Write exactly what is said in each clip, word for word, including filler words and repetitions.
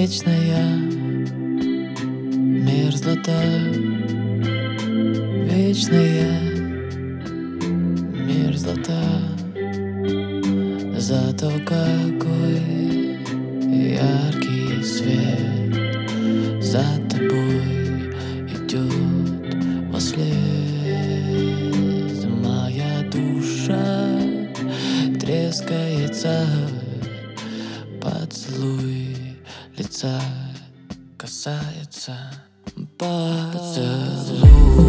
вечная мерзлота, вечная мерзлота. Зато какой яркий свет за тобой идет вослед. Моя душа трескается, поцелуй лица касается. Поцелуй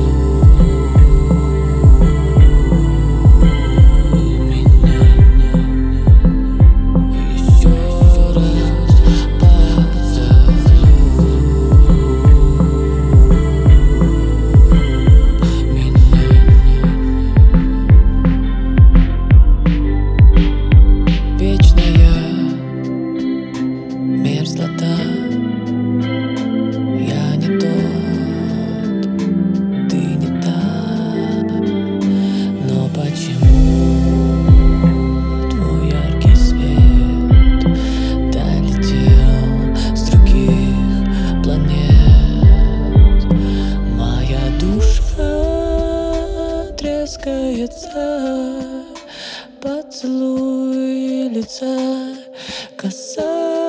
мерзлота. Я не тот, ты не та. Но почему твой яркий свет долетел с других планет? Моя душа трескается, поцелуй лица касается.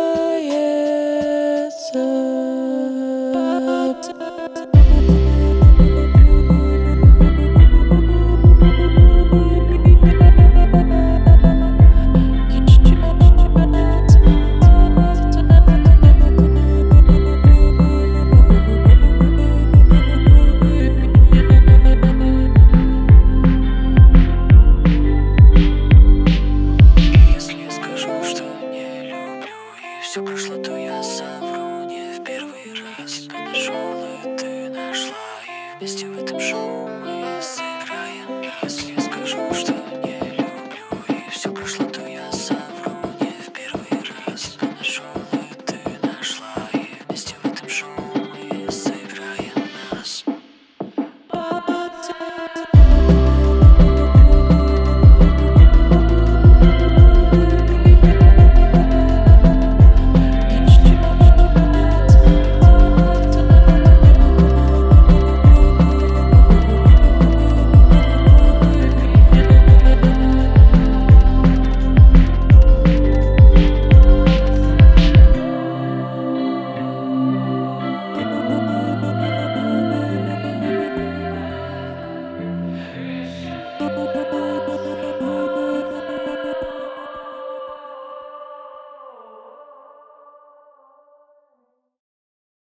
Все прошло, то я совру не в первый раз. Тебя нашел, и ты нашла, и вместе в этом шоу